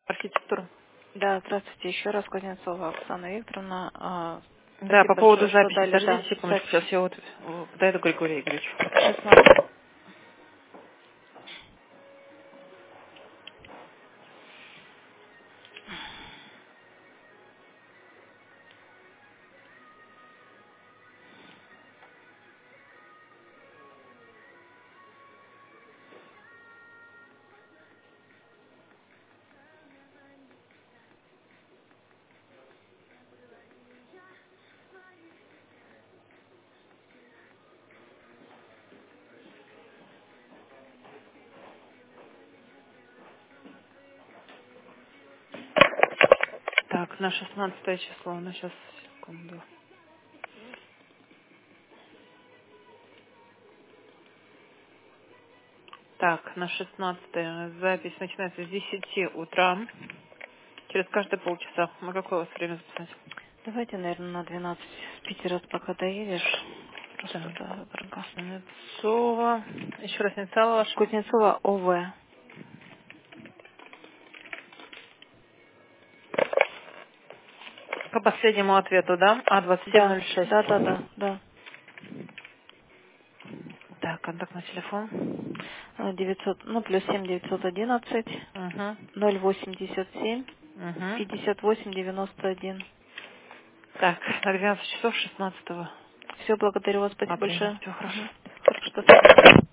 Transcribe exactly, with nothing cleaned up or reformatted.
Архитектура. Да, здравствуйте. Еще раз Кузнецова Оксана Викторовна. А, Да, Спасибо по поводу большое, что записи. дали, да, Подождите секундочку, запись. сейчас я вот э, подойду к Григорию Игоревичу. шестнадцать. Так, на шестнадцатое число. Ну, сейчас, секунду. Так, на шестнадцатое запись начинается с десяти утра. Через каждые полчаса. На какое у вас время записать? Давайте, наверное, на двенадцать с Питера, пока доедешь. Просто Так, до Выборга. Кузнецова. Еще раз инициалы ваши. Кузнецова ОВ. По последнему ответу, да? А, двадцать семь Да, ноль шесть. да, да, да, да. Так, контактный телефон. А, девятьсот, ну, плюс семь девятьсот одиннадцать, Угу. ноль восемьдесят семь, Угу. пятьдесят восемь девяносто один. Так, на двенадцать часов шестнадцатого Все, благодарю вас, спасибо апреля. большое. Все хорошо. Мгм. Хорошо, до свидания.